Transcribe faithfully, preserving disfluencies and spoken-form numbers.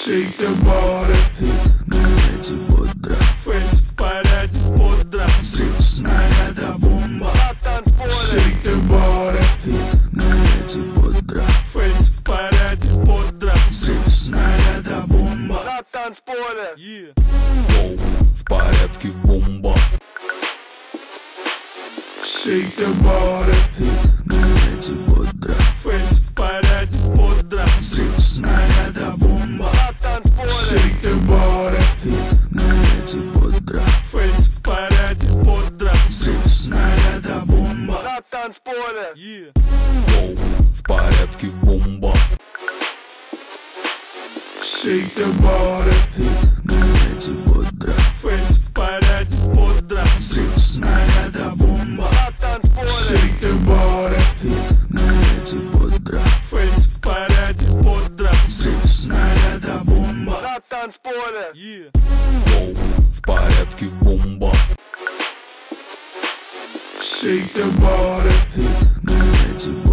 Shake the body, hit на ряде бодро. Фейс в порядке бодро. Взрыв снаряда бомба на танцполе. Shake the body, hit на ряде бодро. Фейс в порядке бодро. Взрыв снаряда бомба на танцполе. Yeah. Воу, в порядке бомба. Shake the body, hit на ряде бодро. Фейс в порядке бодро. Взрыв снаряда бомба на танцполе. Shake the body, hit на ряде бодро. Фейс в порядке бодро. Взрыв снаряда бомба на танцполе. Yeah. Воу, в порядке бомба. Shake the body, hit на ряде бодро. Фейс в порядке бодро. Взрыв снаряда бомба на танцполе. Shake the body, hit на ряде бодро. Фейс в порядке бодро. Взрыв снаряда бомба на танцполе. Yeah. Воу, в порядке бомба. Shake the body, hit на ряде бодро.